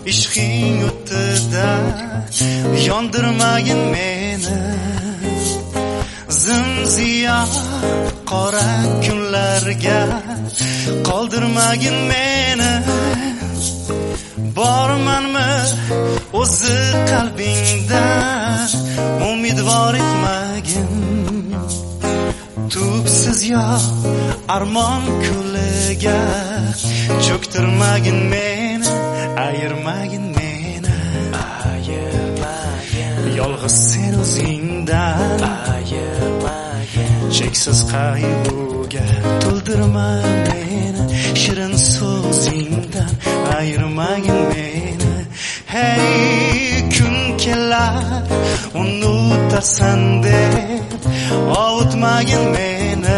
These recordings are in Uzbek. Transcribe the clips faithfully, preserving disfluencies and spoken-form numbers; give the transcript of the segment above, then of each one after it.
ishqing o'tida yondirmagin meni, zimziyo qora kunlarga qoldirmagin meni. Bormanmi o'zi qalbingda umidvor etmagin, tubsiz yo armon ko'liga cho'ktirmagin meni, ayirmagin meni, ayirmagin. Yolg'iz sen o'zingdan ayirmagin, cheksiz qayg'uga to'ldirma meni, shirin so'zingdan ayirmagin meni. Hey, kun kelar unutasan deb ovutmagin meni,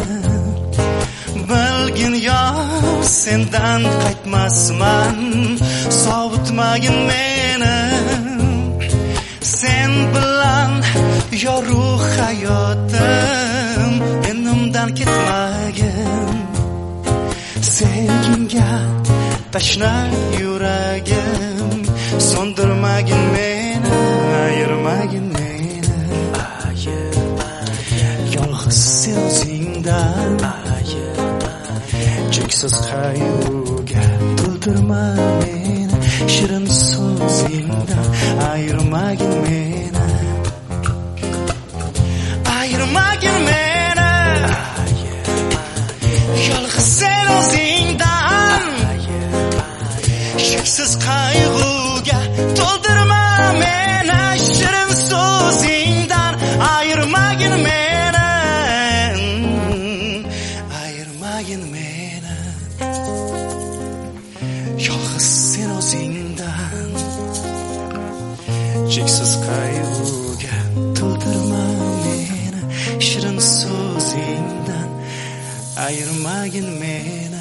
bilgin yor sendan qaytmasman, sovutmagin meni. Sen bilan yorug' hayotim menimdan ketmagin, sevgingga tashna yuragim so'ndirmagin meni, ayirmagin meni, ayirmagin. Yolg'iz sen o'zingdan ayirmagin, cheksiz qayg'uga to'ldirma meni, shirin so'zingdan ayirmagin meni, ayirmagin meni, yolg'iz sen o'zingdan cheksiz qayg'uga to'ldirma meni, shirin so'zingdan ayirmagin meni, ayirmagin meni, yolg'iz sen o'zingdan cheksiz qayg'uga to'ldirma meni, shirin so'zingdan ayirmagin meni.